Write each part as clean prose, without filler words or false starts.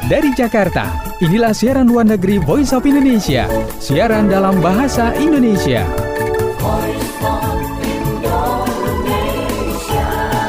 Dari Jakarta, inilah siaran luar negeri Voice of Indonesia. Siaran dalam bahasa Indonesia. Voice of Indonesia.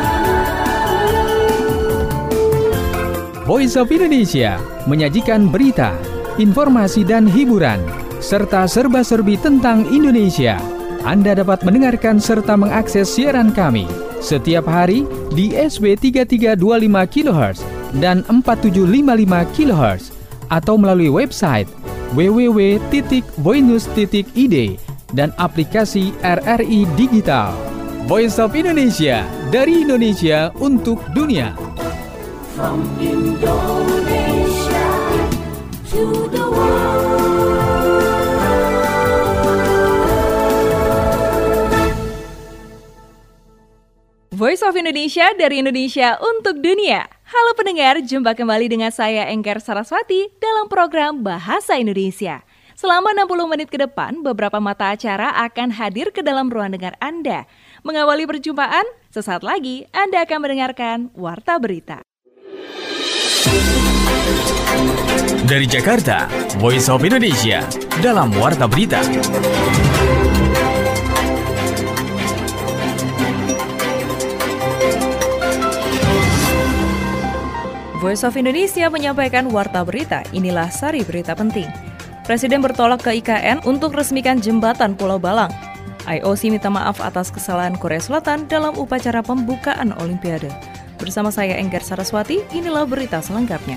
Voice of Indonesia menyajikan berita, informasi dan hiburan, serta serba-serbi tentang Indonesia. Anda dapat mendengarkan serta mengakses siaran kami setiap hari di SW 3325 kHz dan 4755 kHz atau melalui website www.voinews.id dan aplikasi RRI Digital. Voice of Indonesia, dari Indonesia untuk dunia. From Indonesia to the world. Voice of Indonesia, dari Indonesia untuk dunia. Halo pendengar, jumpa kembali dengan saya Enggar Saraswati dalam program Bahasa Indonesia. Selama 60 menit ke depan, beberapa mata acara akan hadir ke dalam ruang dengar Anda. Mengawali perjumpaan, sesaat lagi Anda akan mendengarkan Warta Berita. Dari Jakarta, Voice of Indonesia dalam Warta Berita. Voice of Indonesia menyampaikan Warta Berita. Inilah sari berita penting. Presiden bertolak ke IKN untuk resmikan jembatan Pulau Balang. IOC minta maaf atas kesalahan Korea Selatan dalam upacara pembukaan Olimpiade. Bersama saya Enggar Saraswati, inilah berita selengkapnya.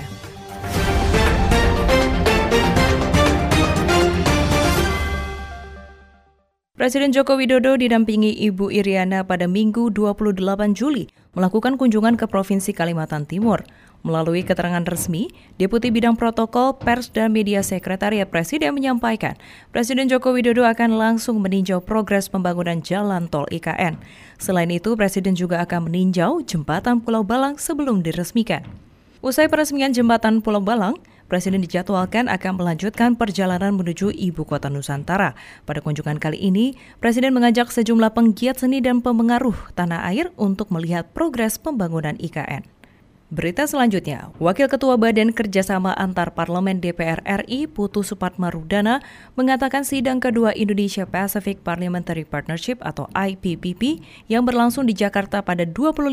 Presiden Joko Widodo didampingi Ibu Iriana pada Minggu 28 Juli melakukan kunjungan ke Provinsi Kalimantan Timur. Melalui keterangan resmi, Deputi Bidang Protokol, Pers dan Media Sekretariat Presiden menyampaikan, Presiden Joko Widodo akan langsung meninjau progres pembangunan jalan tol IKN. Selain itu, Presiden juga akan meninjau jembatan Pulau Balang sebelum diresmikan. Usai peresmian jembatan Pulau Balang, Presiden dijadwalkan akan melanjutkan perjalanan menuju Ibu Kota Nusantara. Pada kunjungan kali ini, Presiden mengajak sejumlah penggiat seni dan pemengaruh tanah air untuk melihat progres pembangunan IKN. Berita selanjutnya, Wakil Ketua Badan Kerjasama Antar Parlemen DPR RI Putu Supatmarudana mengatakan sidang kedua Indonesia Pacific Parliamentary Partnership atau IPPP yang berlangsung di Jakarta pada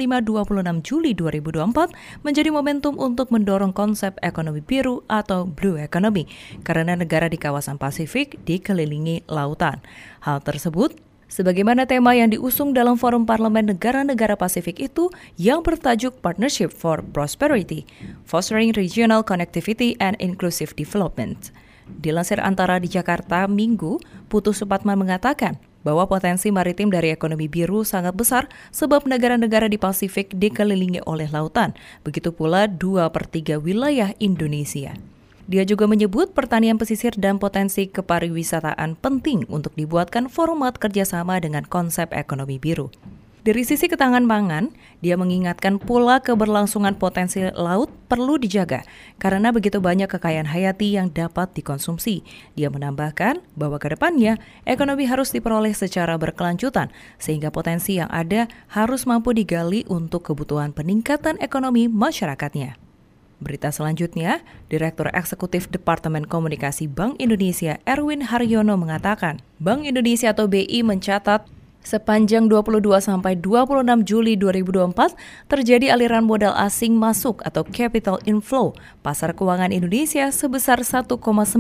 25-26 Juli 2024 menjadi momentum untuk mendorong konsep ekonomi biru atau Blue Economy karena negara di kawasan Pasifik dikelilingi lautan. Hal tersebut sebagaimana tema yang diusung dalam Forum Parlemen Negara-Negara Pasifik itu yang bertajuk Partnership for Prosperity, Fostering Regional Connectivity and Inclusive Development. Dilansir Antara di Jakarta Minggu, Putu Supatman mengatakan bahwa potensi maritim dari ekonomi biru sangat besar sebab negara-negara di Pasifik dikelilingi oleh lautan, begitu pula 2/3 wilayah Indonesia. Dia juga menyebut pertanian pesisir dan potensi kepariwisataan penting untuk dibuatkan format kerjasama dengan konsep ekonomi biru. Dari sisi ketahanan pangan, dia mengingatkan pula keberlangsungan potensi laut perlu dijaga karena begitu banyak kekayaan hayati yang dapat dikonsumsi. Dia menambahkan bahwa ke depannya ekonomi harus diperoleh secara berkelanjutan sehingga potensi yang ada harus mampu digali untuk kebutuhan peningkatan ekonomi masyarakatnya. Berita selanjutnya, Direktur Eksekutif Departemen Komunikasi Bank Indonesia Erwin Haryono mengatakan, Bank Indonesia atau BI mencatat sepanjang 22-26 Juli 2024 terjadi aliran modal asing masuk atau capital inflow pasar keuangan Indonesia sebesar 1,93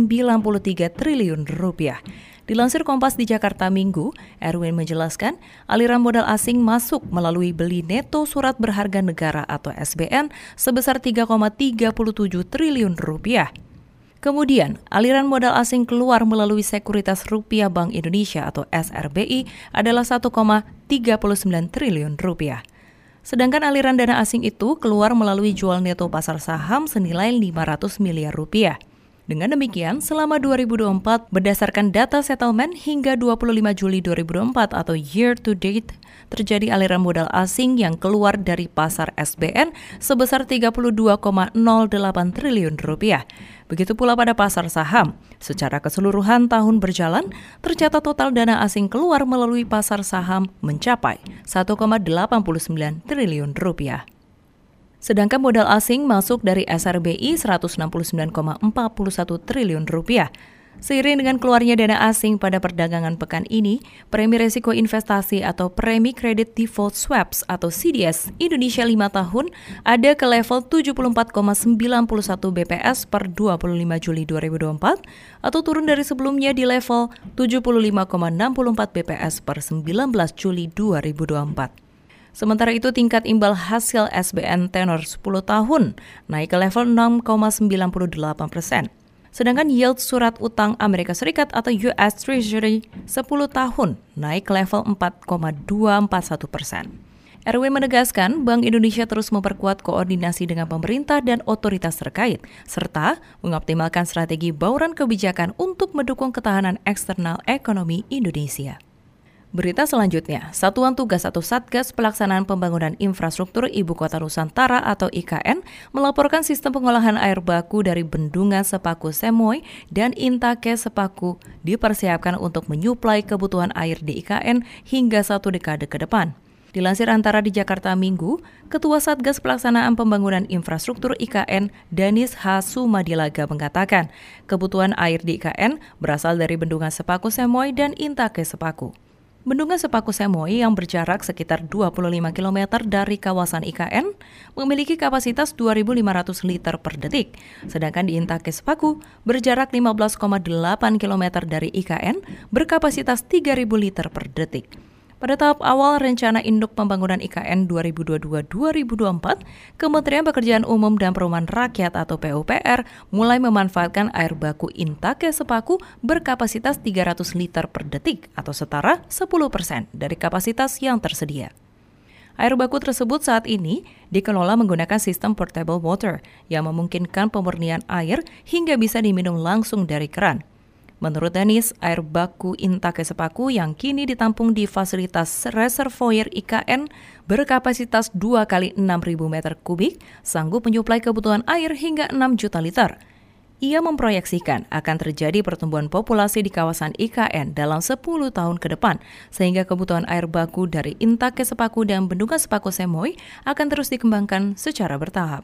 triliun rupiah. Dilansir Kompas di Jakarta Minggu, Erwin menjelaskan aliran modal asing masuk melalui beli neto surat berharga negara atau SBN sebesar 3,37 triliun rupiah. Kemudian, aliran modal asing keluar melalui Sekuritas Rupiah Bank Indonesia atau SRBI adalah 1,39 triliun rupiah. Sedangkan aliran dana asing itu keluar melalui jual neto pasar saham senilai 500 miliar rupiah. Dengan demikian, selama 2024, berdasarkan data settlement hingga 25 Juli 2024 atau year to date, terjadi aliran modal asing yang keluar dari pasar SBN sebesar 32,08 triliun rupiah. Begitu pula pada pasar saham. Secara keseluruhan tahun berjalan, tercatat total dana asing keluar melalui pasar saham mencapai 1,89 triliun rupiah. Sedangkan modal asing masuk dari SRBI 169,41 triliun rupiah. Seiring dengan keluarnya dana asing pada perdagangan pekan ini, premi risiko investasi atau premi kredit default swaps atau CDS Indonesia 5 tahun ada ke level 74,91 BPS per 25 Juli 2024 atau turun dari sebelumnya di level 75,64 BPS per 19 Juli 2024. Sementara itu, tingkat imbal hasil SBN tenor 10 tahun naik ke level 6,98%. Sedangkan yield surat utang Amerika Serikat atau US Treasury 10 tahun naik ke level 4,241%. RW menegaskan Bank Indonesia terus memperkuat koordinasi dengan pemerintah dan otoritas terkait, serta mengoptimalkan strategi bauran kebijakan untuk mendukung ketahanan eksternal ekonomi Indonesia. Berita selanjutnya, Satuan Tugas atau Satgas Pelaksanaan Pembangunan Infrastruktur Ibu Kota Nusantara atau IKN melaporkan sistem pengolahan air baku dari Bendungan Sepaku Semoy dan Intake Sepaku dipersiapkan untuk menyuplai kebutuhan air di IKN hingga 1 dekade ke depan. Dilansir Antara di Jakarta Minggu, Ketua Satgas Pelaksanaan Pembangunan Infrastruktur IKN, Danis H. Sumadilaga mengatakan, kebutuhan air di IKN berasal dari Bendungan Sepaku Semoy dan Intake Sepaku. Bendungan Sepaku Semoy yang berjarak sekitar 25 km dari kawasan IKN memiliki kapasitas 2.500 liter per detik, sedangkan di Intake Sepaku berjarak 15,8 km dari IKN berkapasitas 3.000 liter per detik. Pada tahap awal rencana induk pembangunan IKN 2022-2024, Kementerian Pekerjaan Umum dan Perumahan Rakyat atau PUPR mulai memanfaatkan air baku Intake Sepaku berkapasitas 300 liter per detik atau setara 10% dari kapasitas yang tersedia. Air baku tersebut saat ini dikelola menggunakan sistem portable water yang memungkinkan pemurnian air hingga bisa diminum langsung dari keran. Menurut Danis, air baku Intake Sepaku yang kini ditampung di fasilitas reservoir IKN berkapasitas 2 kali 6.000 meter kubik sanggup menyuplai kebutuhan air hingga 6 juta liter. Ia memproyeksikan akan terjadi pertumbuhan populasi di kawasan IKN dalam 10 tahun ke depan, sehingga kebutuhan air baku dari Intake Sepaku dan Bendungan Sepaku Semoy akan terus dikembangkan secara bertahap.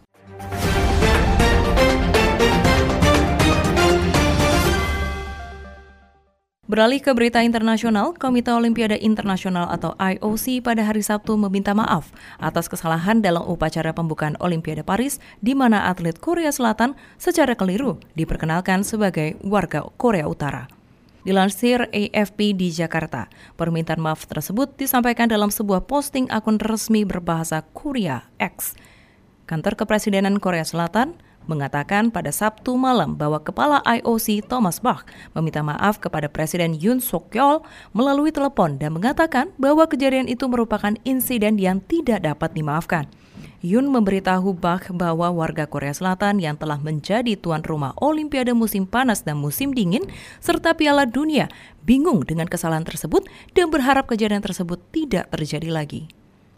Beralih ke berita internasional, Komite Olimpiade Internasional atau IOC pada hari Sabtu meminta maaf atas kesalahan dalam upacara pembukaan Olimpiade Paris di mana atlet Korea Selatan secara keliru diperkenalkan sebagai warga Korea Utara. Dilansir AFP di Jakarta, permintaan maaf tersebut disampaikan dalam sebuah posting akun resmi berbahasa Korea X. Kantor Kepresidenan Korea Selatan mengatakan pada Sabtu malam bahwa Kepala IOC Thomas Bach meminta maaf kepada Presiden Yoon Suk Yeol melalui telepon dan mengatakan bahwa kejadian itu merupakan insiden yang tidak dapat dimaafkan. Yoon memberitahu Bach bahwa warga Korea Selatan yang telah menjadi tuan rumah Olimpiade musim panas dan musim dingin serta Piala Dunia bingung dengan kesalahan tersebut dan berharap kejadian tersebut tidak terjadi lagi.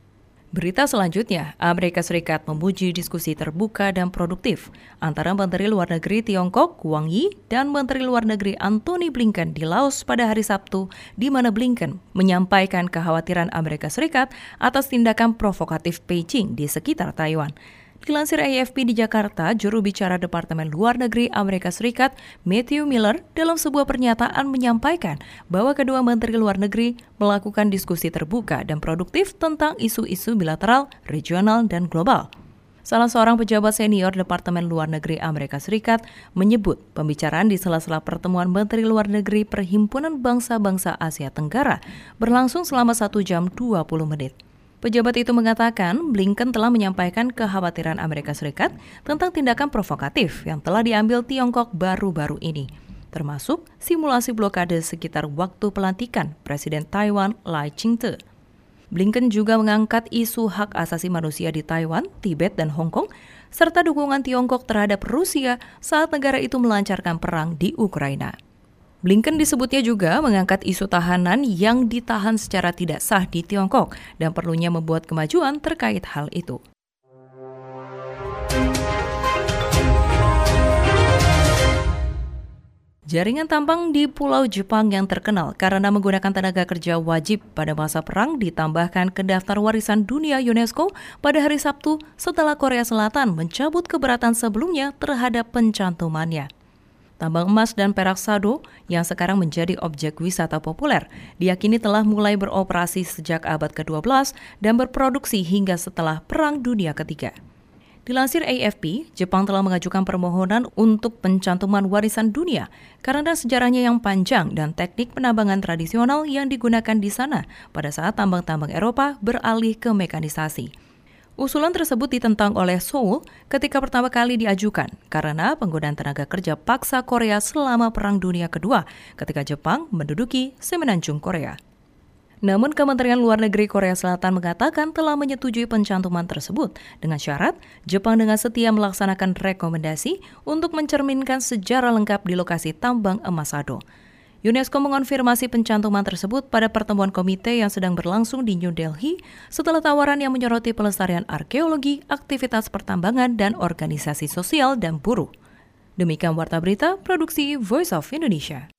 Berita selanjutnya, Amerika Serikat memuji diskusi terbuka dan produktif antara Menteri Luar Negeri Tiongkok Wang Yi dan Menteri Luar Negeri Antony Blinken di Laos pada hari Sabtu, di mana Blinken menyampaikan kekhawatiran Amerika Serikat atas tindakan provokatif Beijing di sekitar Taiwan. Dilansir AFP di Jakarta, juru bicara Departemen Luar Negeri Amerika Serikat, Matthew Miller, dalam sebuah pernyataan menyampaikan bahwa kedua menteri luar negeri melakukan diskusi terbuka dan produktif tentang isu-isu bilateral, regional, dan global. Salah seorang pejabat senior Departemen Luar Negeri Amerika Serikat menyebut pembicaraan di sela-sela pertemuan Menteri Luar Negeri Perhimpunan Bangsa-Bangsa Asia Tenggara berlangsung selama 1 jam 20 menit. Pejabat itu mengatakan Blinken telah menyampaikan kekhawatiran Amerika Serikat tentang tindakan provokatif yang telah diambil Tiongkok baru-baru ini, termasuk simulasi blokade sekitar waktu pelantikan Presiden Taiwan Lai Ching-te. Blinken juga mengangkat isu hak asasi manusia di Taiwan, Tibet, dan Hong Kong, serta dukungan Tiongkok terhadap Rusia saat negara itu melancarkan perang di Ukraina. Blinken disebutnya juga mengangkat isu tahanan yang ditahan secara tidak sah di Tiongkok dan perlunya membuat kemajuan terkait hal itu. Jaringan tambang di Pulau Jepang yang terkenal karena menggunakan tenaga kerja wajib pada masa perang ditambahkan ke daftar warisan dunia UNESCO pada hari Sabtu setelah Korea Selatan mencabut keberatan sebelumnya terhadap pencantumannya. Tambang emas dan perak Sado yang sekarang menjadi objek wisata populer diyakini telah mulai beroperasi sejak abad ke-12 dan berproduksi hingga setelah Perang Dunia Ketiga. Dilansir AFP, Jepang telah mengajukan permohonan untuk pencantuman warisan dunia karena sejarahnya yang panjang dan teknik penambangan tradisional yang digunakan di sana pada saat tambang-tambang Eropa beralih ke mekanisasi. Usulan tersebut ditentang oleh Seoul ketika pertama kali diajukan karena penggunaan tenaga kerja paksa Korea selama Perang Dunia Kedua ketika Jepang menduduki semenanjung Korea. Namun Kementerian Luar Negeri Korea Selatan mengatakan telah menyetujui pencantuman tersebut dengan syarat Jepang dengan setia melaksanakan rekomendasi untuk mencerminkan sejarah lengkap di lokasi tambang emas Sado. UNESCO mengonfirmasi pencantuman tersebut pada pertemuan komite yang sedang berlangsung di New Delhi setelah tawaran yang menyoroti pelestarian arkeologi, aktivitas pertambangan, dan organisasi sosial dan buruh. Demikian Warta Berita, Produksi Voice of Indonesia.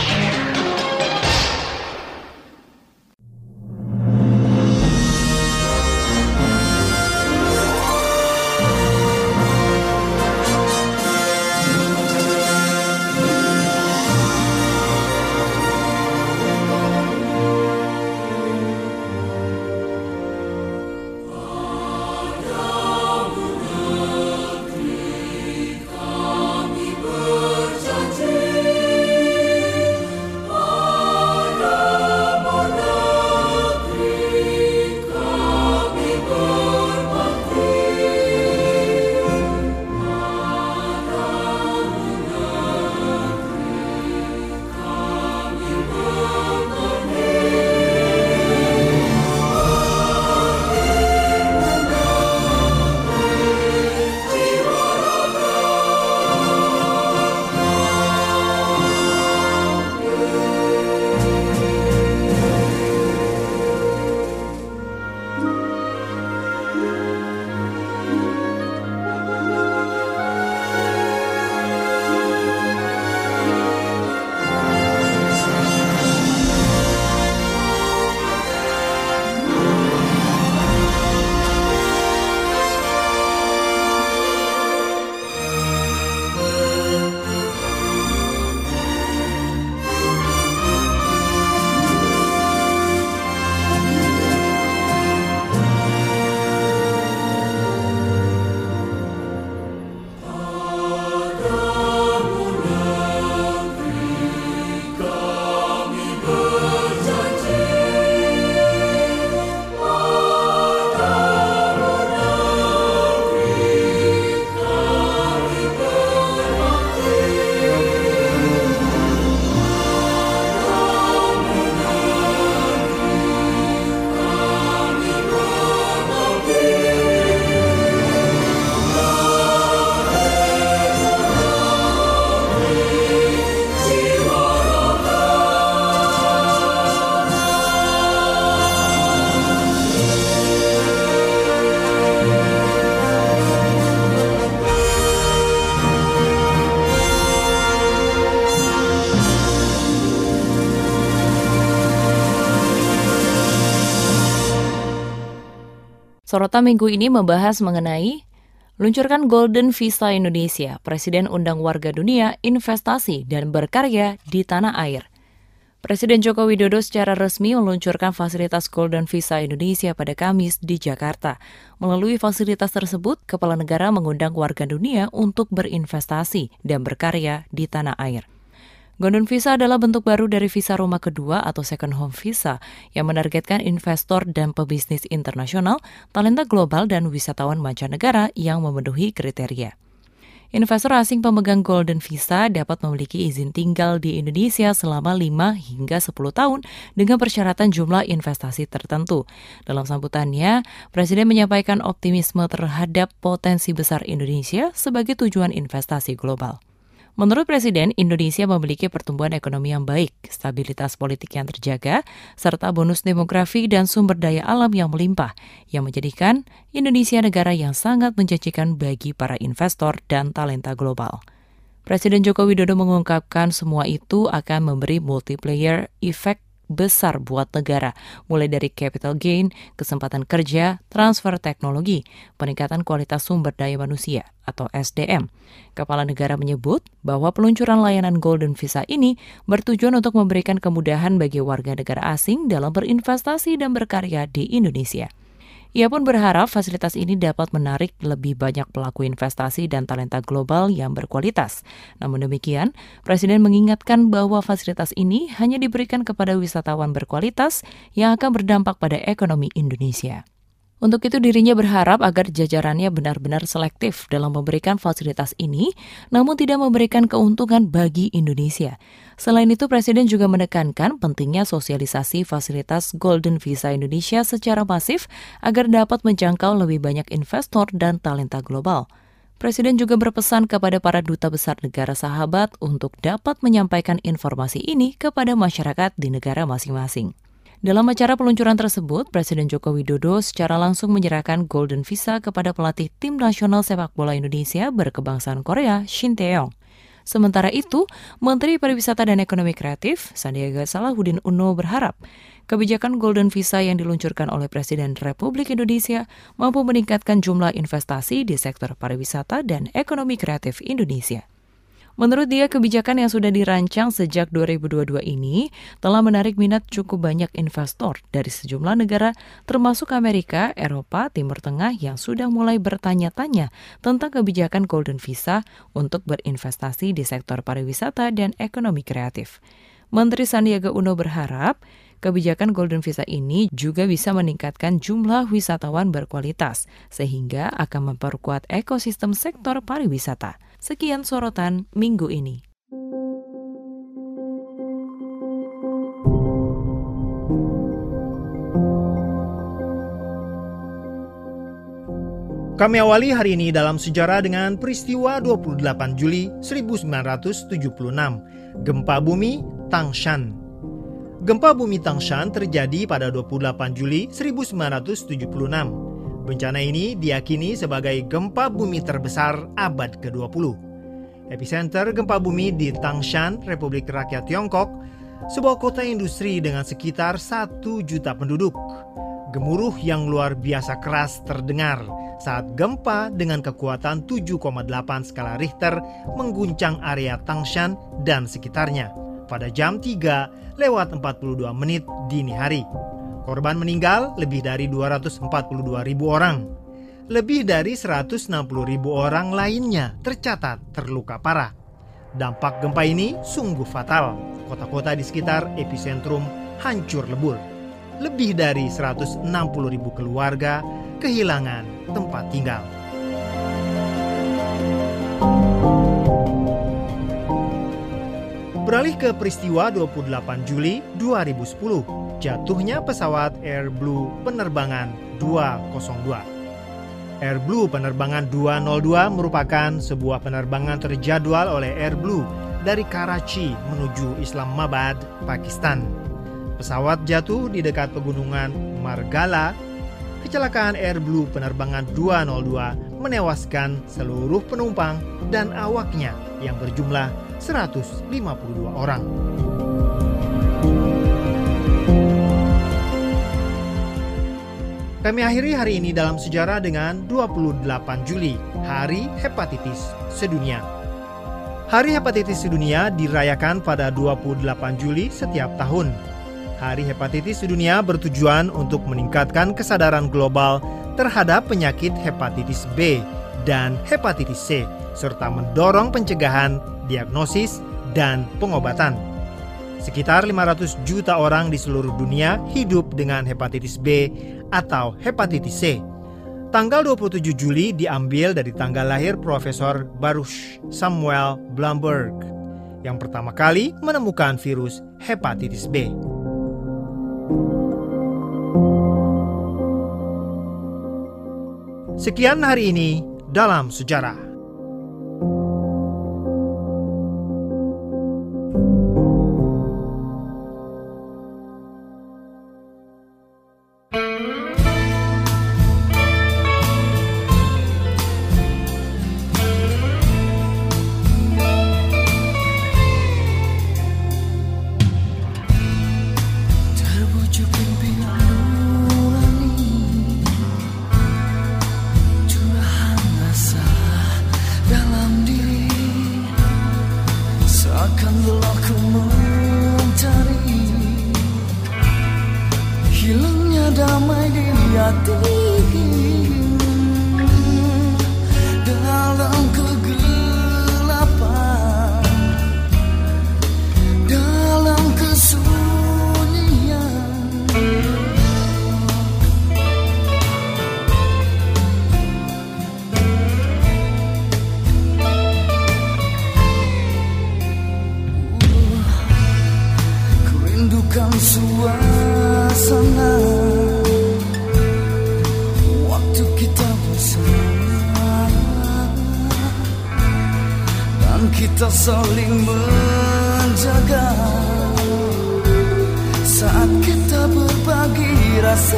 Sorotan minggu ini membahas mengenai luncurkan Golden Visa Indonesia, Presiden undang warga dunia investasi dan berkarya di tanah air. Presiden Joko Widodo secara resmi meluncurkan fasilitas Golden Visa Indonesia pada Kamis di Jakarta. Melalui fasilitas tersebut, Kepala Negara mengundang warga dunia untuk berinvestasi dan berkarya di tanah air. Golden Visa adalah bentuk baru dari visa rumah kedua atau second home visa yang menargetkan investor dan pebisnis internasional, talenta global dan wisatawan mancanegara yang memenuhi kriteria. Investor asing pemegang Golden Visa dapat memiliki izin tinggal di Indonesia selama 5 hingga 10 tahun dengan persyaratan jumlah investasi tertentu. Dalam sambutannya, Presiden menyampaikan optimisme terhadap potensi besar Indonesia sebagai tujuan investasi global. Menurut Presiden, Indonesia memiliki pertumbuhan ekonomi yang baik, stabilitas politik yang terjaga, serta bonus demografi dan sumber daya alam yang melimpah, yang menjadikan Indonesia negara yang sangat menjanjikan bagi para investor dan talenta global. Presiden Joko Widodo mengungkapkan semua itu akan memberi multiplier effect besar buat negara, mulai dari capital gain, kesempatan kerja, transfer teknologi, peningkatan kualitas sumber daya manusia atau SDM. Kepala negara menyebut bahwa peluncuran layanan Golden Visa ini bertujuan untuk memberikan kemudahan bagi warga negara asing dalam berinvestasi dan berkarya di Indonesia. Ia pun berharap fasilitas ini dapat menarik lebih banyak pelaku investasi dan talenta global yang berkualitas. Namun demikian, Presiden mengingatkan bahwa fasilitas ini hanya diberikan kepada wisatawan berkualitas yang akan berdampak pada ekonomi Indonesia. Untuk itu dirinya berharap agar jajarannya benar-benar selektif dalam memberikan fasilitas ini, namun tidak memberikan keuntungan bagi Indonesia. Selain itu, Presiden juga menekankan pentingnya sosialisasi fasilitas Golden Visa Indonesia secara masif agar dapat menjangkau lebih banyak investor dan talenta global. Presiden juga berpesan kepada para duta besar negara sahabat untuk dapat menyampaikan informasi ini kepada masyarakat di negara masing-masing. Dalam acara peluncuran tersebut, Presiden Joko Widodo secara langsung menyerahkan Golden Visa kepada pelatih Tim Nasional Sepak Bola Indonesia berkebangsaan Korea, Shin Tae-yong. Sementara itu, Menteri Pariwisata dan Ekonomi Kreatif, Sandiaga Salahuddin Uno berharap kebijakan Golden Visa yang diluncurkan oleh Presiden Republik Indonesia mampu meningkatkan jumlah investasi di sektor pariwisata dan ekonomi kreatif Indonesia. Menurut dia, kebijakan yang sudah dirancang sejak 2022 ini telah menarik minat cukup banyak investor dari sejumlah negara termasuk Amerika, Eropa, Timur Tengah yang sudah mulai bertanya-tanya tentang kebijakan Golden Visa untuk berinvestasi di sektor pariwisata dan ekonomi kreatif. Menteri Sandiaga Uno berharap kebijakan Golden Visa ini juga bisa meningkatkan jumlah wisatawan berkualitas sehingga akan memperkuat ekosistem sektor pariwisata. Sekian sorotan minggu ini. Kami awali hari ini dalam sejarah dengan peristiwa 28 Juli 1976, gempa bumi Tangshan. Gempa bumi Tangshan terjadi pada 28 Juli 1976. Bencana ini diyakini sebagai gempa bumi terbesar abad ke-20. Epicenter gempa bumi di Tangshan, Republik Rakyat Tiongkok, sebuah kota industri dengan sekitar 1 juta penduduk. Gemuruh yang luar biasa keras terdengar saat gempa dengan kekuatan 7,8 skala Richter mengguncang area Tangshan dan sekitarnya pada jam 3:42 dini hari. Korban meninggal lebih dari 242.000 orang. Lebih dari 160.000 orang lainnya tercatat terluka parah. Dampak gempa ini sungguh fatal. Kota-kota di sekitar epicentrum hancur lebur. Lebih dari 160.000 keluarga kehilangan tempat tinggal. Beralih ke peristiwa 28 Juli 2010, jatuhnya pesawat Air Blue penerbangan 202. Air Blue penerbangan 202 merupakan sebuah penerbangan terjadwal oleh Air Blue dari Karachi menuju Islamabad, Pakistan. Pesawat jatuh di dekat pegunungan Margala. Kecelakaan Air Blue penerbangan 202 menewaskan seluruh penumpang dan awaknya yang berjumlah 152 orang. Kami akhiri hari ini dalam sejarah dengan 28 Juli, Hari Hepatitis Sedunia. Hari Hepatitis Sedunia dirayakan pada 28 Juli setiap tahun. Hari Hepatitis Sedunia bertujuan untuk meningkatkan kesadaran global terhadap penyakit hepatitis B dan hepatitis C, serta mendorong pencegahan, diagnosis, dan pengobatan. Sekitar 500 juta orang di seluruh dunia hidup dengan hepatitis B atau hepatitis C. Tanggal 27 Juli diambil dari tanggal lahir Profesor Baruch Samuel Blumberg yang pertama kali menemukan virus hepatitis B. Sekian hari ini dalam sejarah. Sejuk impian nurani, curahan rasa dalam diri, seakan lelahku mencari hilangnya damai di hati. Dalam kegelapan, dalam kesunyian, ku rindukan suasana waktu kita bersama, dan kita saling menjaga saat kita berbagi rasa.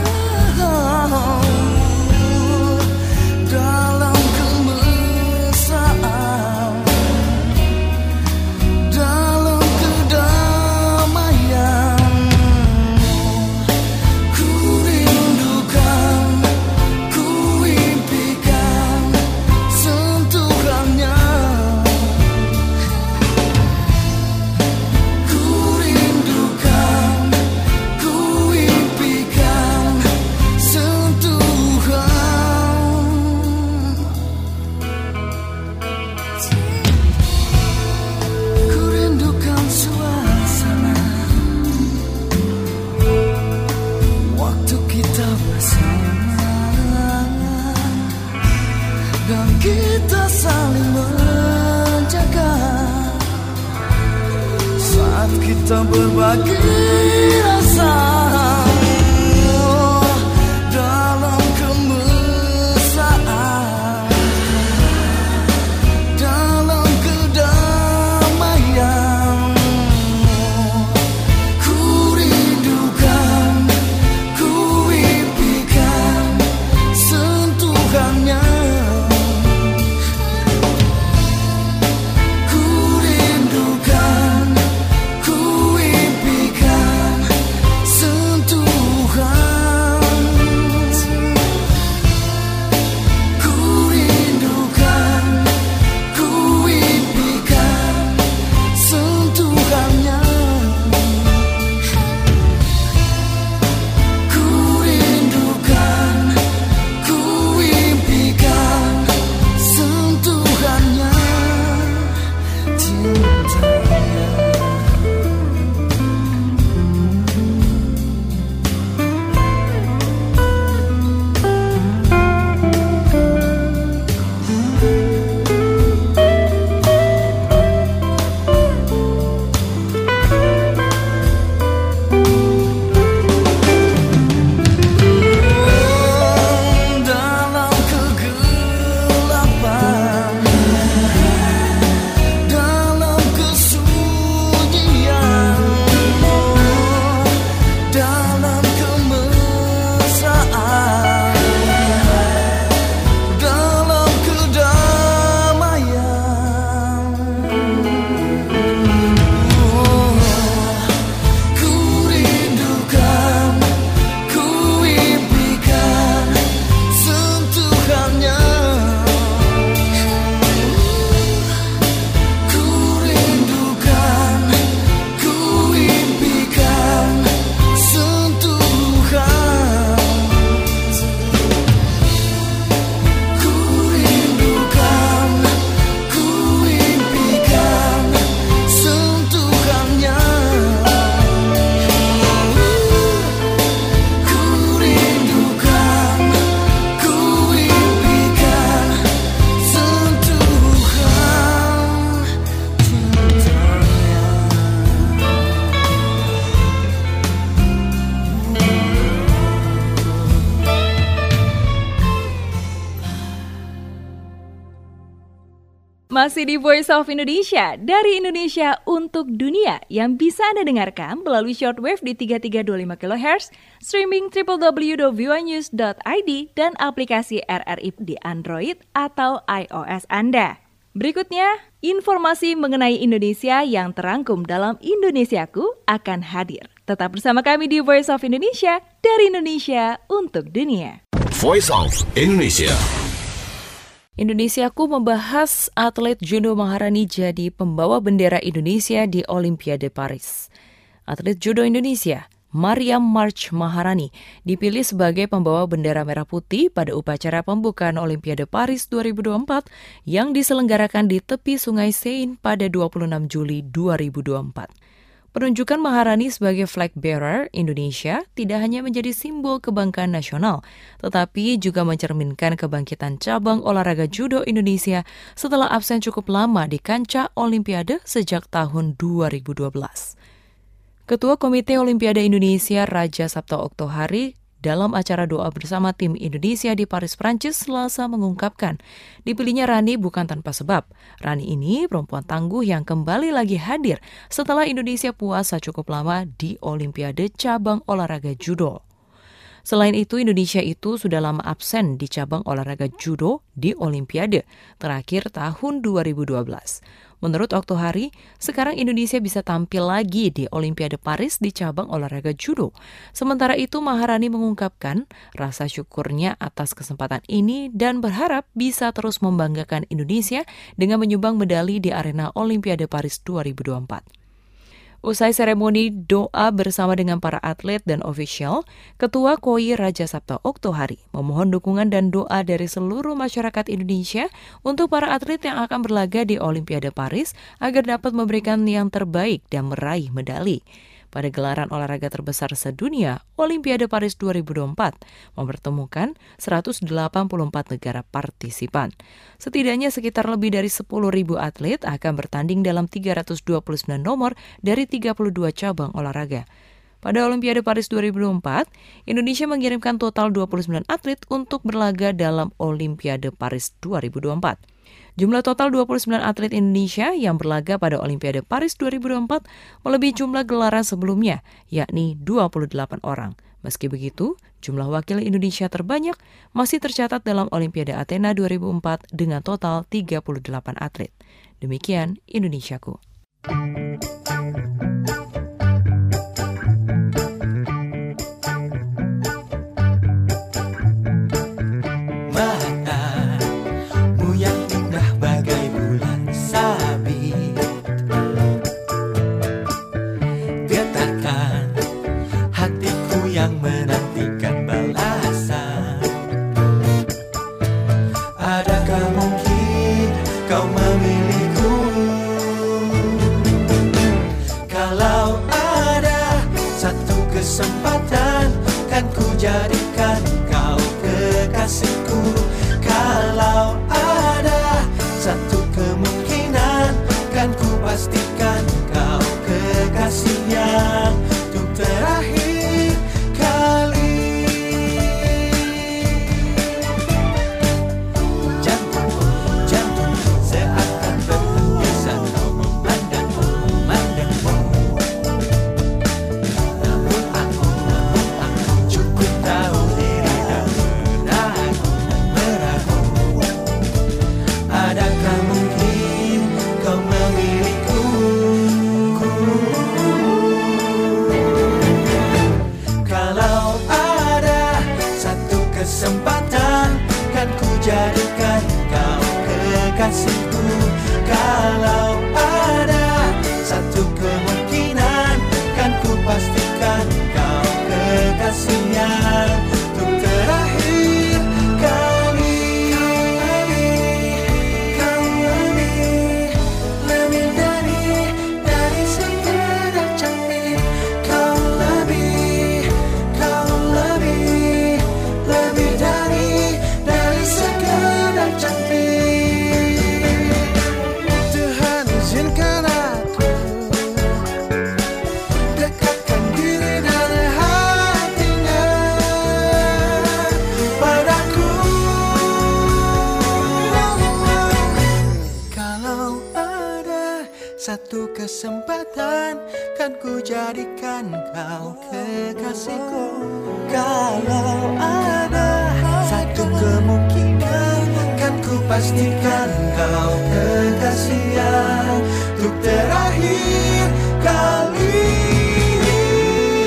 Dalam kemesraan, dalam kedamaian, ku rindukan, ku impikan sentuhannya. Ku rindukan, ku impikan sentuhan. Ku rindukan suasana waktu kita bersama, dan kita saling menjaga saat kita berbagi rasa. Dalam kemesraan, dalam kedamaian, ku rindukan, ku impikan sentuhannya. Ku rindukan, ku impikan sentuhan. Ku rindukan, ku impikan sentuhannya. Ku rindukan, ku impikan sentuhannya. Cintanya. Dalam kegelapan, dalam kesunyian, dalam kemesraan, dalam kedamaian, ku rindukan, ku impikan sentuhannya. Ku rindukan, ku impikan sentuhan. Ku rindukan, ku impikan sentuhannya. Ku rindukan, ku impikan sentuhan. Masih di Voice of Indonesia, dari Indonesia untuk dunia, yang bisa Anda dengarkan melalui shortwave di 3325 kHz, streaming www.voanews.id, dan aplikasi RRI di Android atau iOS Anda. Berikutnya, informasi mengenai Indonesia yang terangkum dalam Indonesiaku akan hadir. Tetap bersama kami di Voice of Indonesia, dari Indonesia untuk dunia. Voice of Indonesia. Indonesiaku membahas atlet judo Maharani jadi pembawa bendera Indonesia di Olimpiade Paris. Atlet judo Indonesia, Mariam March Maharani, dipilih sebagai pembawa bendera merah putih pada upacara pembukaan Olimpiade Paris 2024 yang diselenggarakan di tepi Sungai Seine pada 26 Juli 2024. Penunjukan Maharani sebagai flag bearer Indonesia tidak hanya menjadi simbol kebanggaan nasional, tetapi juga mencerminkan kebangkitan cabang olahraga judo Indonesia setelah absen cukup lama di kancah Olimpiade sejak tahun 2012. Ketua Komite Olimpiade Indonesia Raja Sabta Oktohari dalam acara doa bersama tim Indonesia di Paris, Prancis, Selasa mengungkapkan, dipilihnya Rani bukan tanpa sebab. Rani ini perempuan tangguh yang kembali lagi hadir setelah Indonesia puasa cukup lama di Olimpiade cabang olahraga judo. Selain itu, Indonesia itu sudah lama absen di cabang olahraga judo di Olimpiade, terakhir tahun 2012. Menurut Oktohari, sekarang Indonesia bisa tampil lagi di Olimpiade Paris di cabang olahraga judo. Sementara itu, Maharani mengungkapkan rasa syukurnya atas kesempatan ini dan berharap bisa terus membanggakan Indonesia dengan menyumbang medali di arena Olimpiade Paris 2024. Usai seremoni doa bersama dengan para atlet dan ofisial, Ketua KOI Raja Sabta Oktohari memohon dukungan dan doa dari seluruh masyarakat Indonesia untuk para atlet yang akan berlaga di Olimpiade Paris agar dapat memberikan yang terbaik dan meraih medali. Pada gelaran olahraga terbesar sedunia, Olimpiade Paris 2024 mempertemukan 184 negara partisipan. Setidaknya sekitar lebih dari 10.000 atlet akan bertanding dalam 329 nomor dari 32 cabang olahraga. Pada Olimpiade Paris 2024, Indonesia mengirimkan total 29 atlet untuk berlaga dalam Olimpiade Paris 2024. Jumlah total 29 atlet Indonesia yang berlaga pada Olimpiade Paris 2024 melebihi jumlah gelaran sebelumnya, yakni 28 orang. Meski begitu, jumlah wakil Indonesia terbanyak masih tercatat dalam Olimpiade Athena 2004 dengan total 38 atlet. Demikian Indonesiaku. Jadikan kau kekasihku. Kalau ada satu kemungkinan, kan ku pastikan kau kekasih yang untuk terakhir kali. Jantung seakan berhenti saat kau memandangku. Namun aku cukup tahu diri dan meragu. Adakah mungkin kau memilikiku? Kalau ada satu kesempatan, kan ku jadikan kau kekasihku. Kalau ada satu kemungkinan, kan ku pastikan kau kekasih yang untuk terakhir kali. Kau lebih dari sekedar cantik. Kau lebih dari sekedar cantik. Tuhan izinkan aku dekatkan diri dan hatinya padaku. Kalau ada satu kesempatan, kan ku jadikan kau kekasihku. Kalau ada satu kemungkinan, kan ku pastikan kau kekasih yang untuk terakhir kali.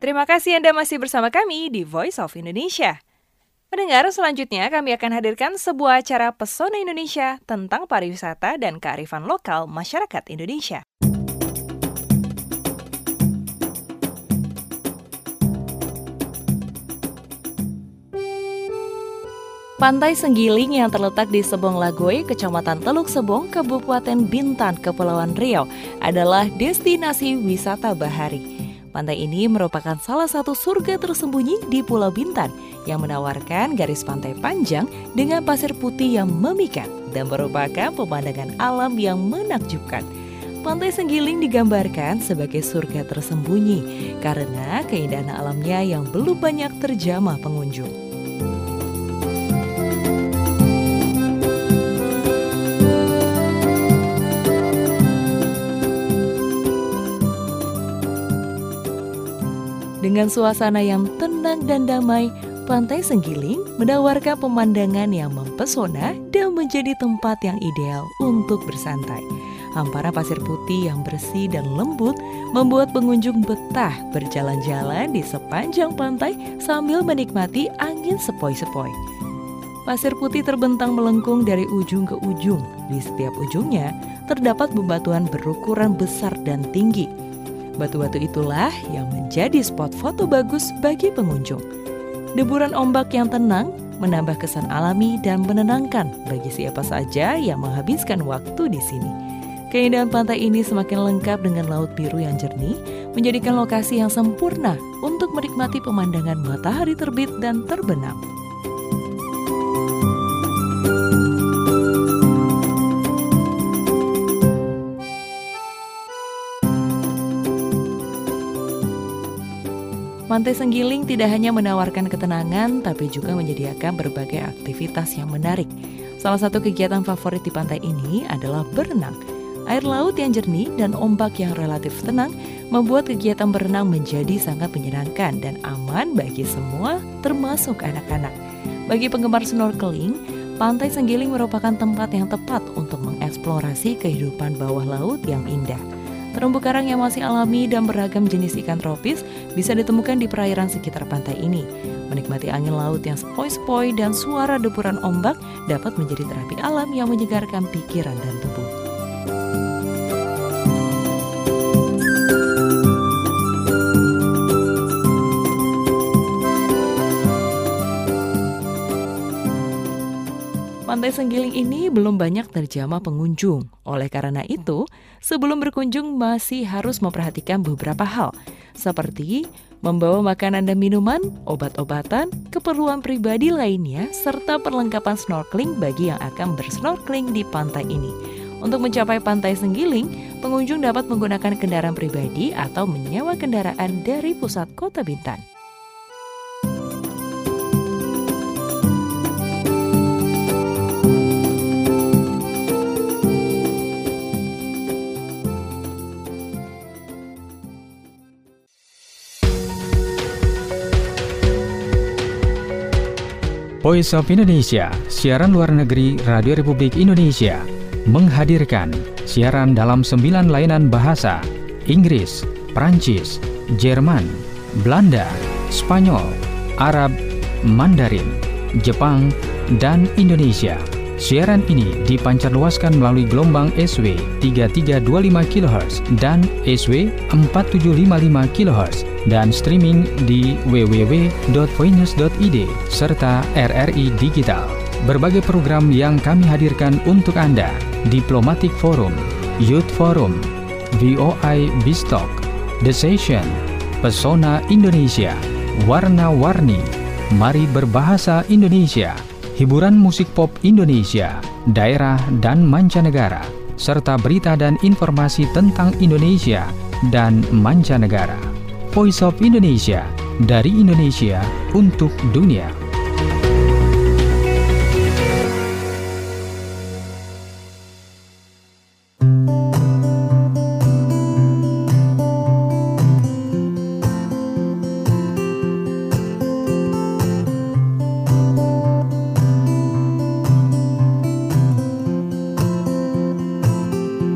Terima kasih Anda masih bersama kami di Voice of Indonesia. Pendengar, selanjutnya kami akan hadirkan sebuah acara Pesona Indonesia tentang pariwisata dan kearifan lokal masyarakat Indonesia. Pantai Senggiling yang terletak di Sebong Lagoy, Kecamatan Teluk Sebong, Kabupaten Bintan, Kepulauan Riau adalah destinasi wisata bahari. Pantai ini merupakan salah satu surga tersembunyi di Pulau Bintan yang menawarkan garis pantai panjang dengan pasir putih yang memikat dan merupakan pemandangan alam yang menakjubkan. Pantai Senggiling digambarkan sebagai surga tersembunyi karena keindahan alamnya yang belum banyak terjamah pengunjung. Dengan suasana yang tenang dan damai, Pantai Senggiling menawarkan pemandangan yang mempesona dan menjadi tempat yang ideal untuk bersantai. Hamparan pasir putih yang bersih dan lembut membuat pengunjung betah berjalan-jalan di sepanjang pantai sambil menikmati angin sepoi-sepoi. Pasir putih terbentang melengkung dari ujung ke ujung. Di setiap ujungnya terdapat bebatuan berukuran besar dan tinggi. Batu-batu itulah yang menjadi spot foto bagus bagi pengunjung. Deburan ombak yang tenang menambah kesan alami dan menenangkan bagi siapa saja yang menghabiskan waktu di sini. Keindahan pantai ini semakin lengkap dengan laut biru yang jernih, menjadikan lokasi yang sempurna untuk menikmati pemandangan matahari terbit dan terbenam. Pantai Senggiling tidak hanya menawarkan ketenangan, tapi juga menyediakan berbagai aktivitas yang menarik. Salah satu kegiatan favorit di pantai ini adalah berenang. Air laut yang jernih dan ombak yang relatif tenang membuat kegiatan berenang menjadi sangat menyenangkan dan aman bagi semua, termasuk anak-anak. Bagi penggemar snorkeling, Pantai Senggiling merupakan tempat yang tepat untuk mengeksplorasi kehidupan bawah laut yang indah. Terumbu karang yang masih alami dan beragam jenis ikan tropis bisa ditemukan di perairan sekitar pantai ini. Menikmati angin laut yang sepoi-sepoi dan suara deburan ombak dapat menjadi terapi alam yang menyegarkan pikiran dan tubuh. Pantai Senggiling ini belum banyak terjamah pengunjung. Oleh karena itu, sebelum berkunjung masih harus memperhatikan beberapa hal, seperti membawa makanan dan minuman, obat-obatan, keperluan pribadi lainnya, serta perlengkapan snorkeling bagi yang akan bersnorkeling di pantai ini. Untuk mencapai Pantai Senggiling, pengunjung dapat menggunakan kendaraan pribadi atau menyewa kendaraan dari pusat kota Bintan. Voice of Indonesia, siaran luar negeri Radio Republik Indonesia, menghadirkan siaran dalam 9 layanan bahasa: Inggris, Prancis, Jerman, Belanda, Spanyol, Arab, Mandarin, Jepang, dan Indonesia. Siaran ini dipancarluaskan melalui gelombang SW 3325 kHz dan SW 4755 kHz dan streaming di www.voinews.id serta RRI Digital. Berbagai program yang kami hadirkan untuk Anda: Diplomatic Forum, Youth Forum, VOI Bistalk, The Session, Pesona Indonesia, Warna-Warni, Mari Berbahasa Indonesia, hiburan musik pop Indonesia, daerah dan mancanegara, serta berita dan informasi tentang Indonesia dan mancanegara. Voice of Indonesia, dari Indonesia untuk dunia.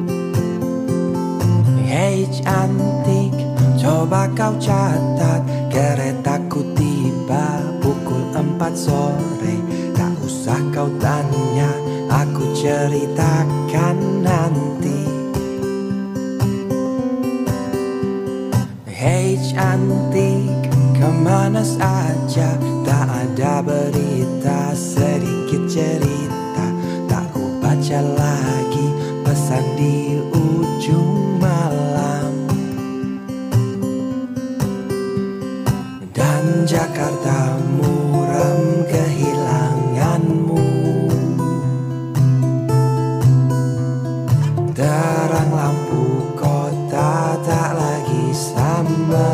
Hey cantik, coba kau catat saat sore. Tak usah kau tanya, aku ceritakan nanti. Hei cantik, kemana saja? Tak ada berita, sedikit cerita. Tak ku baca lagi pesan di ujung malam. Dan Jakarta muram kehilanganmu. Terang lampu kota tak lagi sama.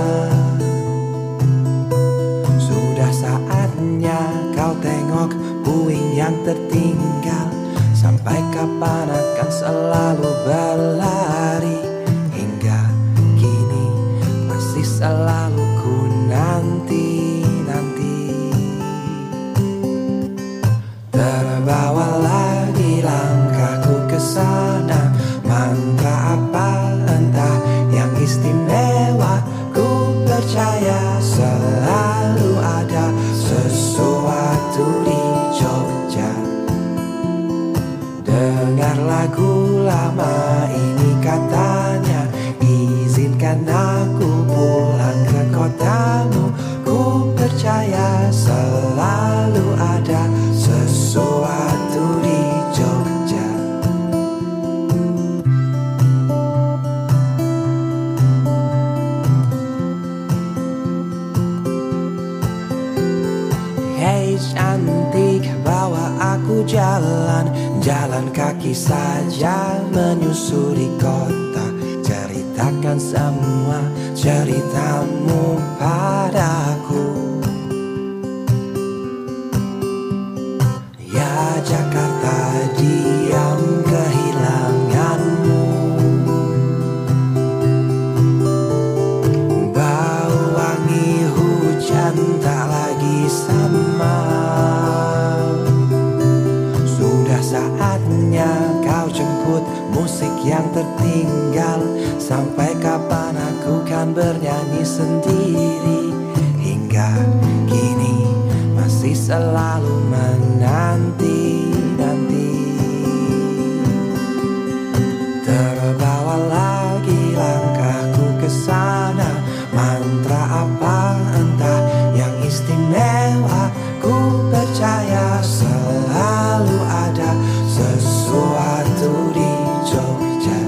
Sudah saatnya kau tengok puing yang tertinggal. Sampai kapan akan selalu berlari? Hingga kini masih selalu ku nanti-nanti. Terbawa lagi langkahku ke sana. Mantra apa entah yang istimewa. Ku percaya selalu ada sesuatu di Jogja. Dengar lagu lama ini katanya, izinkan aku pulang ke kotamu. Ku percaya selalu ada sesuatu di Jogja. Hei cantik, bawa aku jalan kaki saja menyusuri kota. Ceritakan semua ceritamu padaku. Ya Jakarta, diam kehilanganmu. Bau wangi hujan tak lagi sama. Sudah saatnya kau jemput musik yang tertinggal. Sampai kapan aku kan bernyanyi sendiri? Hingga kini masih selalu menanti-nanti. Terbawa lagi langkahku ke sana. Mantra apa entah yang istimewa. Ku percaya selalu ada sesuatu di Jogja.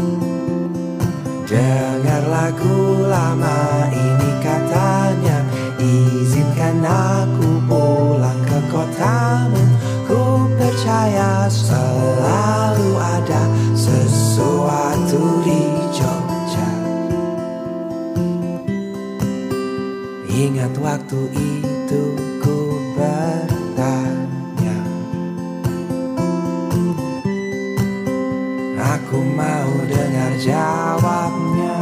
Dengar lagu lama ini katanya, izinkan aku pulang ke kotamu. Ku percaya selalu ada sesuatu di Jogja. Ingat waktu itu ku bertanya, aku mau dengar jawabnya.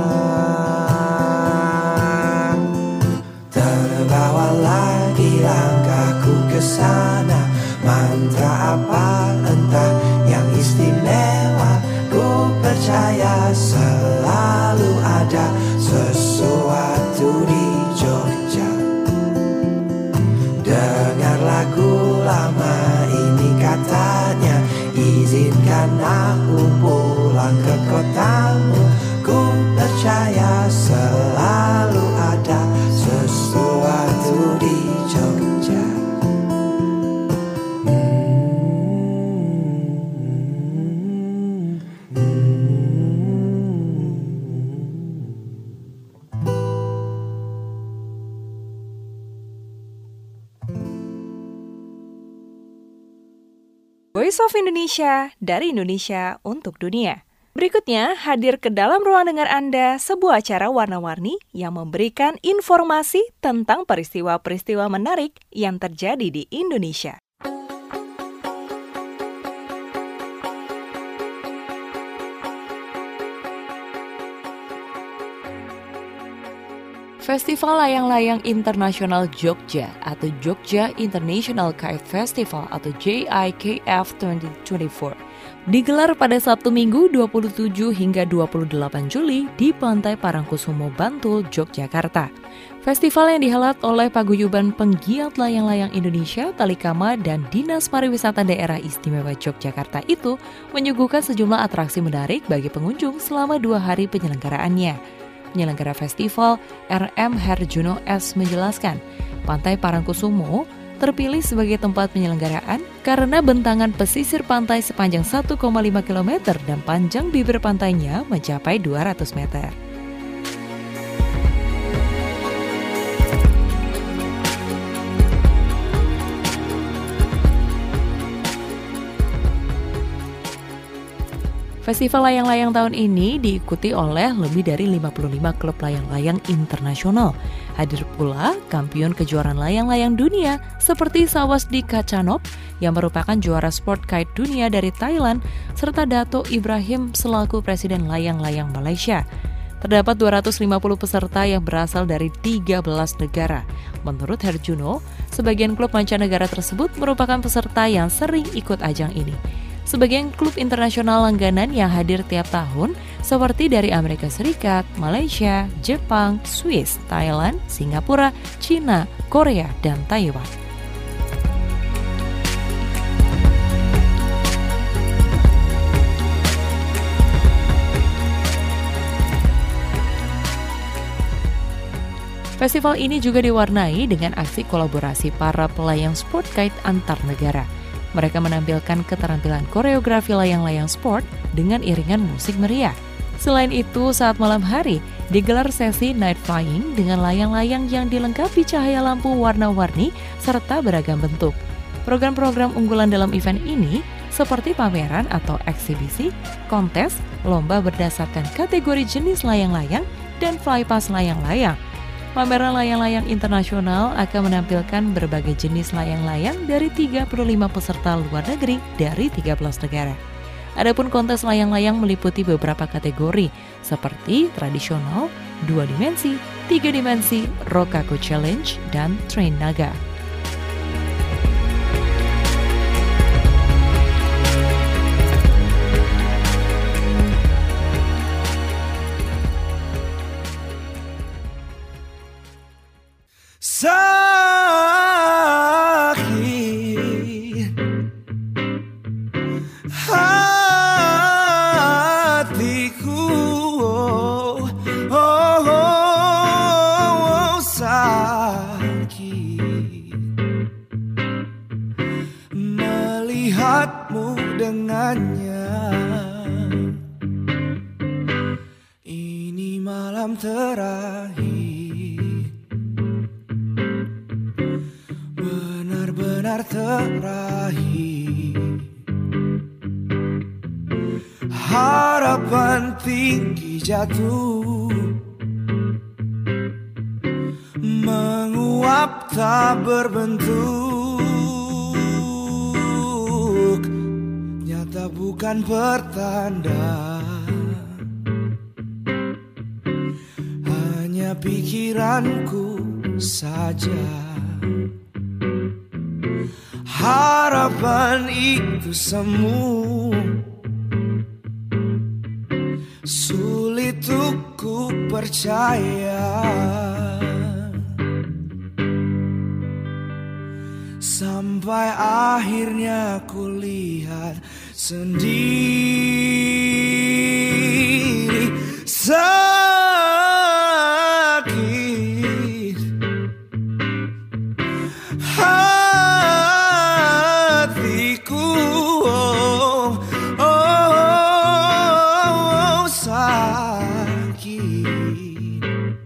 Terbawa lagi langkahku ke sana. Mantra apa entah yang istimewa. Ku percaya selalu ada sesuatu di Jogja. Dengar lagu lama ini katanya, izinkan aku pulang ke kotamu. Ku percaya selalu ada sesuatu di Jogja. Voice of Indonesia, dari Indonesia untuk dunia. Berikutnya, hadir ke dalam ruang dengar Anda sebuah acara warna-warni yang memberikan informasi tentang peristiwa-peristiwa menarik yang terjadi di Indonesia. Festival Layang-Layang Internasional Jogja atau Jogja International Kite Festival atau JIKF 2024 digelar pada Sabtu Minggu 27 hingga 28 Juli di Pantai Parangkusumo, Bantul, Yogyakarta. Festival yang dihelat oleh Paguyuban Penggiat Layang-Layang Indonesia, Talikama, dan Dinas Pariwisata Daerah Istimewa Yogyakarta itu menyuguhkan sejumlah atraksi menarik bagi pengunjung selama 2 hari penyelenggaraannya. Penyelenggara festival, RM Herjuno S. menjelaskan, Pantai Parangkusumo terpilih sebagai tempat penyelenggaraan karena bentangan pesisir pantai sepanjang 1,5 km dan panjang bibir pantainya mencapai 200 meter. Festival layang-layang tahun ini diikuti oleh lebih dari 55 klub layang-layang internasional. Hadir pula kampion kejuaraan layang-layang dunia seperti Sawasdi Kacanop yang merupakan juara sport kite dunia dari Thailand, serta Dato Ibrahim selaku Presiden Layang-Layang Malaysia. Terdapat 250 peserta yang berasal dari 13 negara. Menurut Herjuno, sebagian klub mancanegara tersebut merupakan peserta yang sering ikut ajang ini. Sebagian klub internasional langganan yang hadir tiap tahun seperti dari Amerika Serikat, Malaysia, Jepang, Swiss, Thailand, Singapura, China, Korea, dan Taiwan. Festival ini juga diwarnai dengan aksi kolaborasi para pelayang sport kite antar negara. Mereka menampilkan keterampilan koreografi layang-layang sport dengan iringan musik meriah. Selain itu, saat malam hari, digelar sesi night flying dengan layang-layang yang dilengkapi cahaya lampu warna-warni serta beragam bentuk. Program-program unggulan dalam event ini seperti pameran atau eksibisi, kontes, lomba berdasarkan kategori jenis layang-layang, dan flypass layang-layang. Pameran layang-layang internasional akan menampilkan berbagai jenis layang-layang dari 35 peserta luar negeri dari 13 negara. Adapun kontes layang-layang meliputi beberapa kategori seperti tradisional, 2 dimensi, 3 dimensi, Rokaku Challenge, dan Train Naga. Sakit hatiku, sakit melihatmu dengannya. Ini malam terakhir, benar terakhir. Harapan tinggi jatuh, menguap tak berbentuk. Nyata bukan pertanda, hanya pikiranku saja. Harapan itu semu, sulit untuk ku percaya. Sampai akhirnya ku lihat sendiri. Sakit hatiku, sakit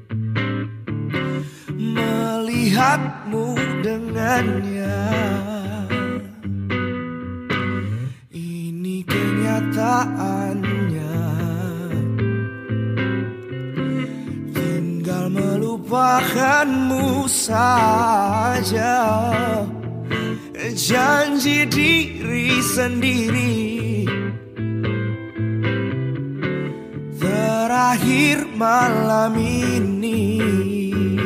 melihatmu dengannya. Ini kenyataannya, tinggal melupakanmu saja. Janji diri sendiri, terakhir malam ini.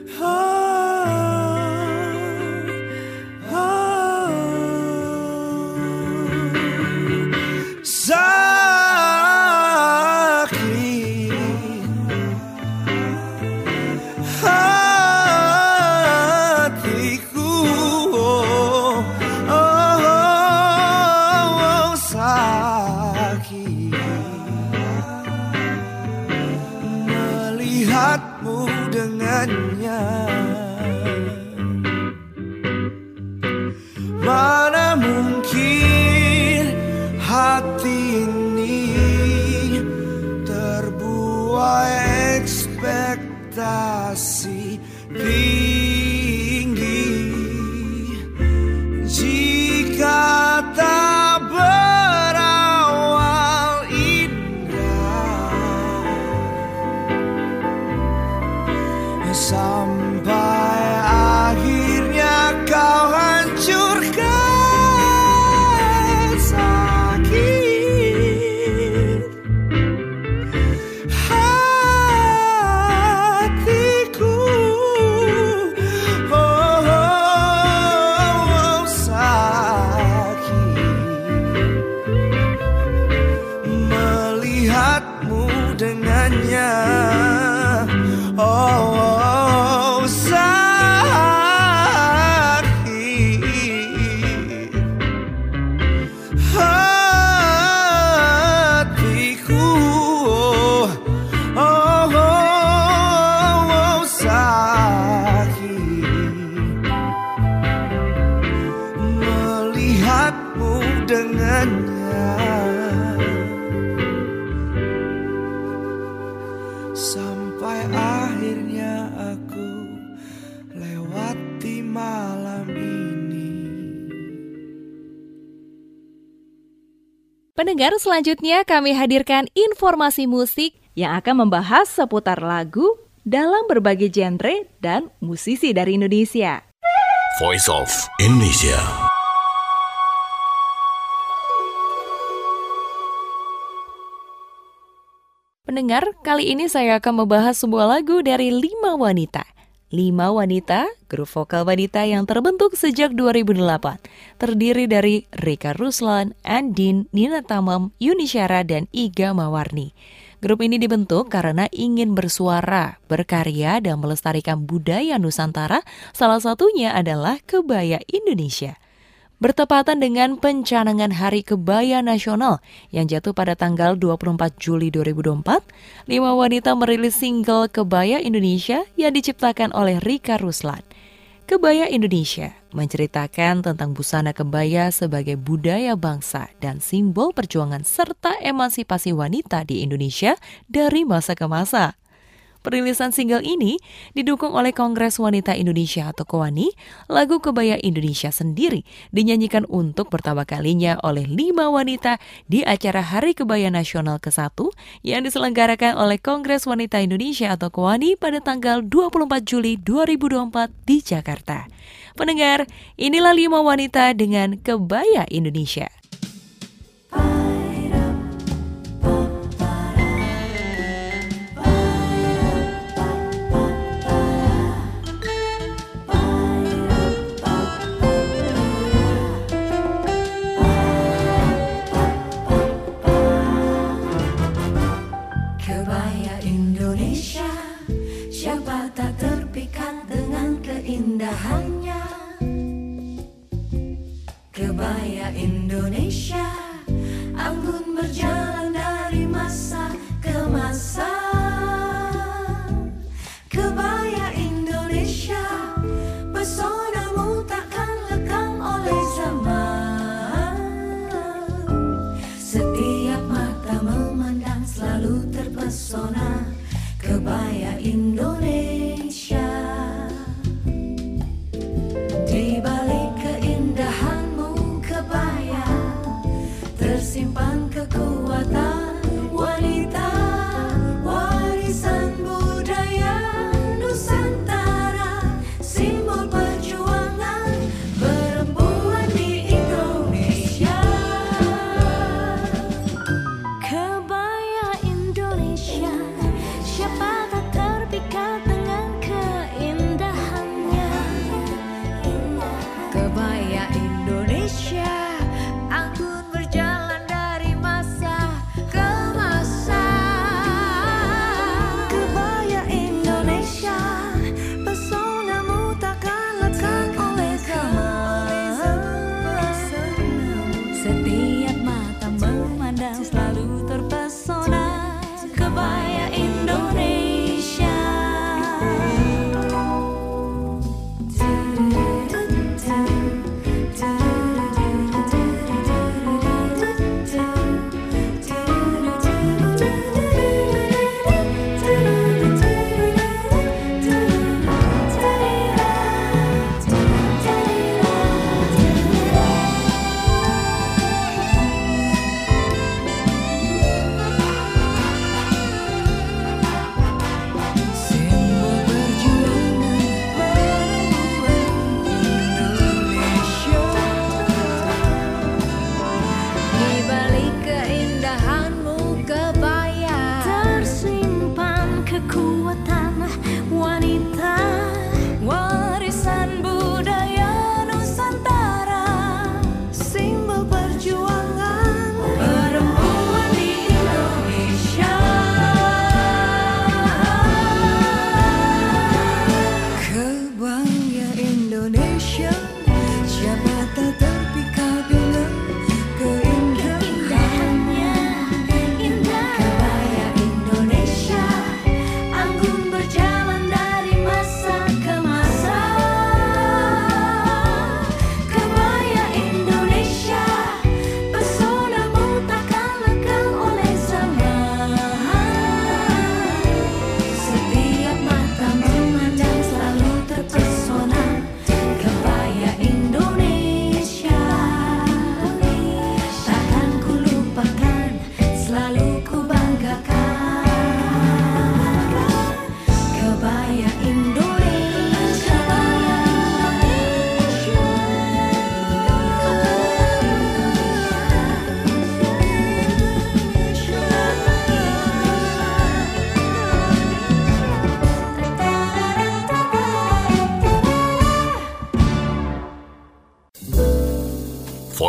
Melihatmu dengannya, mana mungkin hati ini terbuai ekspektasi tinggi jika tak berawal indah sampai akhirnya kau hancurkan sakit hatiku. Sakit melihatmu dengannya. Sampai akhirnya aku lewati malam ini. Pendengar, selanjutnya kami hadirkan informasi musik yang akan membahas seputar lagu dalam berbagai genre dan musisi dari Indonesia. Voice of Indonesia. Pendengar, kali ini saya akan membahas sebuah lagu dari 5 wanita. 5 wanita, grup vokal wanita yang terbentuk sejak 2008. Terdiri dari Rika Ruslan, Andin, Nina Tamam, Yuni Syara, dan Iga Mawarni. Grup ini dibentuk karena ingin bersuara, berkarya, dan melestarikan budaya Nusantara, salah satunya adalah kebaya Indonesia. Bertepatan dengan pencanangan Hari Kebaya Nasional yang jatuh pada tanggal 24 Juli 2024, 5 wanita merilis single Kebaya Indonesia yang diciptakan oleh Rika Ruslan. Kebaya Indonesia menceritakan tentang busana kebaya sebagai budaya bangsa dan simbol perjuangan serta emansipasi wanita di Indonesia dari masa ke masa. Perilisan single ini didukung oleh Kongres Wanita Indonesia atau KOWANI. Lagu Kebaya Indonesia sendiri dinyanyikan untuk pertama kalinya oleh 5 wanita di acara Hari Kebaya Nasional ke-1 yang diselenggarakan oleh Kongres Wanita Indonesia atau KOWANI pada tanggal 24 Juli 2024 di Jakarta. Pendengar, inilah 5 wanita dengan Kebaya Indonesia. Siapa tak terpikat dengan keindahannya? Kebaya Indonesia anggun berjalan dari masa ke masa. Kebaya Indonesia, pesonamu takkan lekang oleh zaman. Setiap mata memandang selalu terpesona. Kebaya Indonesia, di balik keindahanmu kebaya, tersimpan kekuatan wanita, warisan budaya Nusantara, simbol perjuangan perempuan di Indonesia. Kebaya Indonesia, siapa tak terpikat dengan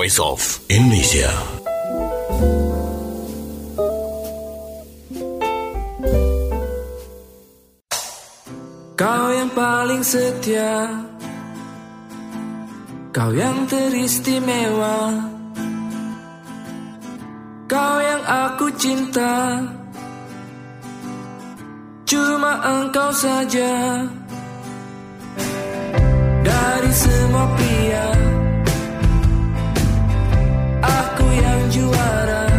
Voice of Indonesia. Kau yang paling setia, kau yang teristimewa, kau yang aku cinta, cuma engkau saja. Dari semua pria, aku yang juara.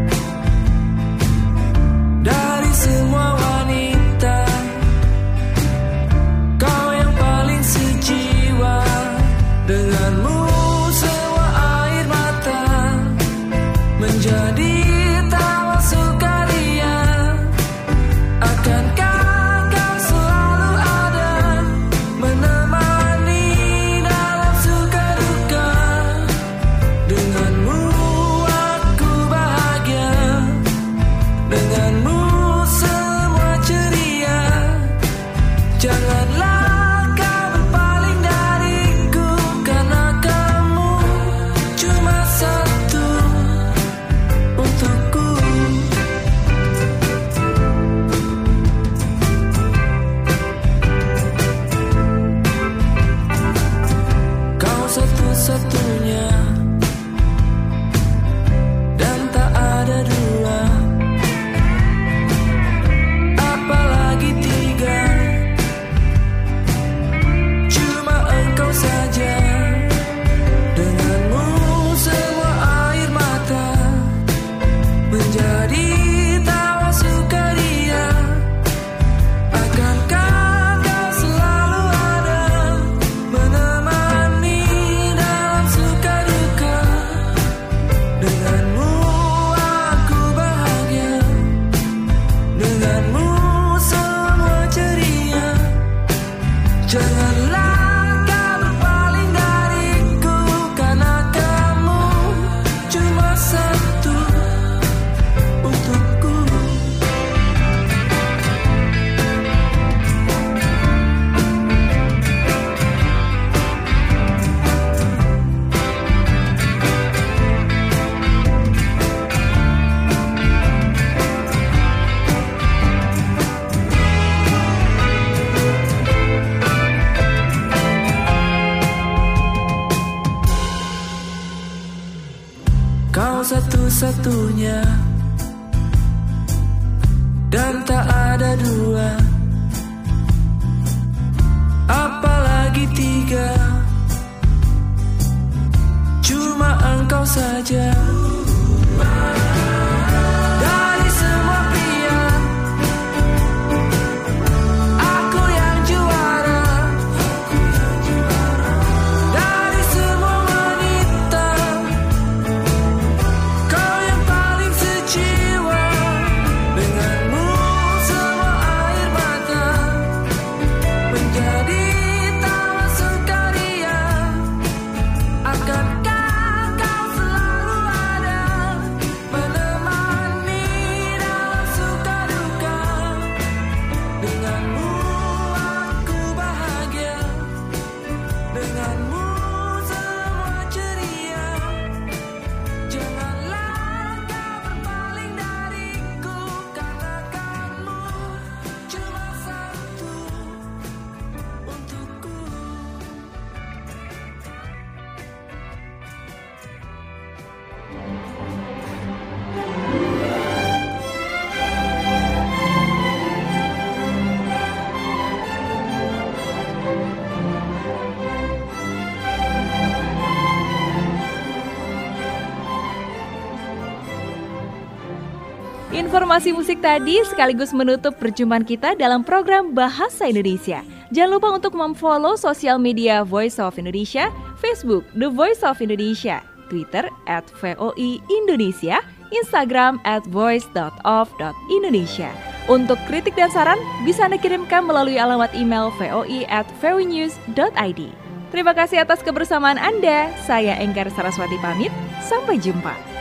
Dari semua wanita, kau yang paling sejiwa. Denganmu semua air mata menjadi tawa sukaria. Akankah kau selalu ada menemani dalam suka duka? Denganmu aku bahagia, denganmu semua ceria. Janganlah kau berpaling dariku, karena kamu cuma satu untukku. Kau satu-satunya dan tak ada dua, apalagi tiga. Cuma engkau saja. Denganmu semua air mata menjadi tawa sukaria. Akankah kau selalu ada menemani dalam suka duka? Denganmu aku bahagia, denganmu semua ceria. Janganlah kau berpaling dariku, karena kamu cuma satu untukku. Kau satu-satunya dan tak ada dua, apalagi tiga. Cuma engkau saja. Dari semua pria, aku yang juara. Dari semua wanita, kau yang paling sejiwa. Denganmu semua air mata menjadi tawa sukaria. Akankah kau selalu ada menemani dalam suka duka? Denganmu aku bahagia, denganmu semua ceria. Janganlah kau berpaling dariku, karena kamu cuma satu untukku. Informasi musik tadi sekaligus menutup perjumpaan kita dalam program Bahasa Indonesia. Jangan lupa untuk memfollow sosial media Voice of Indonesia, Facebook The Voice of Indonesia, Twitter @VOI Indonesia, Instagram @voice.of.indonesia. Untuk kritik dan saran bisa Anda kirimkan melalui alamat email voi@voinews.id. Terima kasih atas kebersamaan Anda. Saya Enggar Saraswati pamit. Sampai jumpa.